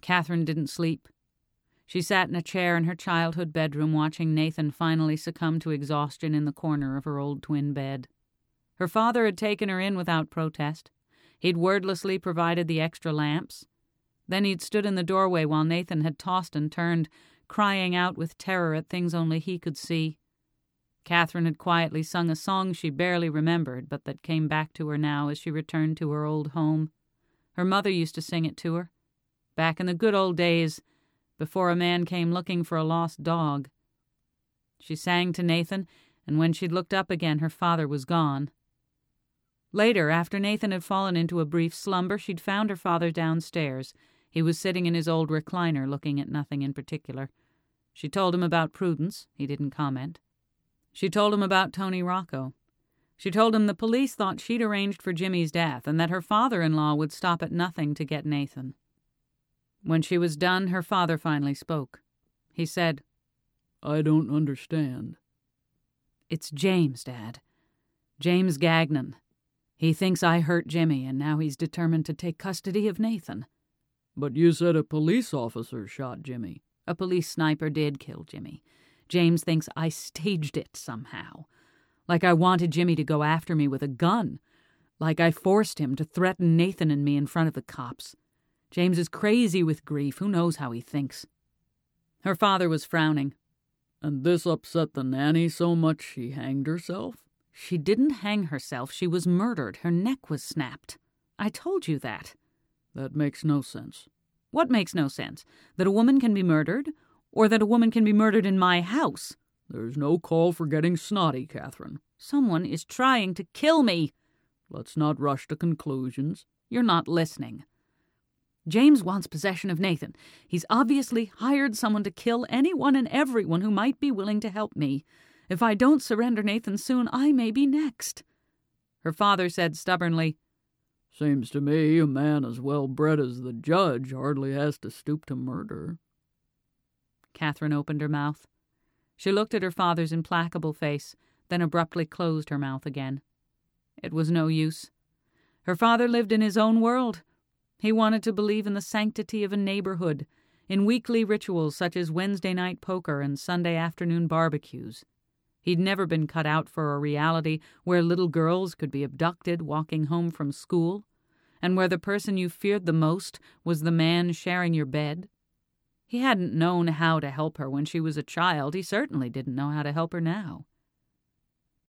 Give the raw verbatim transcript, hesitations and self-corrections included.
Catherine didn't sleep. She sat in a chair in her childhood bedroom watching Nathan finally succumb to exhaustion in the corner of her old twin bed. Her father had taken her in without protest. He'd wordlessly provided the extra lamps. Then he'd stood in the doorway while Nathan had tossed and turned, crying out with terror at things only he could see. Catherine had quietly sung a song she barely remembered, but that came back to her now as she returned to her old home. Her mother used to sing it to her, back in the good old days, before a man came looking for a lost dog. She sang to Nathan, and when she'd looked up again, her father was gone. Later, after Nathan had fallen into a brief slumber, she'd found her father downstairs. He was sitting in his old recliner, looking at nothing in particular. She told him about Prudence. He didn't comment. She told him about Tony Rocco. She told him the police thought she'd arranged for Jimmy's death and that her father-in-law would stop at nothing to get Nathan. When she was done, her father finally spoke. He said, "I don't understand." "It's James, Dad. James Gagnon. He thinks I hurt Jimmy, and now he's determined to take custody of Nathan." "But you said a police officer shot Jimmy." "A police sniper did kill Jimmy. James thinks I staged it somehow. Like I wanted Jimmy to go after me with a gun. Like I forced him to threaten Nathan and me in front of the cops. James is crazy with grief. Who knows how he thinks?" Her father was frowning. "And this upset the nanny so much she hanged herself?" "She didn't hang herself. She was murdered. Her neck was snapped. I told you that." "That makes no sense." "What makes no sense? That a woman can be murdered? Or that a woman can be murdered in my house?" "There's no call for getting snotty, Catherine." "Someone is trying to kill me." "Let's not rush to conclusions." "You're not listening. James wants possession of Nathan. He's obviously hired someone to kill anyone and everyone who might be willing to help me. If I don't surrender Nathan soon, I may be next." Her father said stubbornly, "Seems to me a man as well bred as the judge hardly has to stoop to murder." Catherine opened her mouth. She looked at her father's implacable face, then abruptly closed her mouth again. It was no use. Her father lived in his own world. He wanted to believe in the sanctity of a neighborhood, in weekly rituals such as Wednesday night poker and Sunday afternoon barbecues. He'd never been cut out for a reality where little girls could be abducted walking home from school, and where the person you feared the most was the man sharing your bed. He hadn't known how to help her when she was a child. He certainly didn't know how to help her now.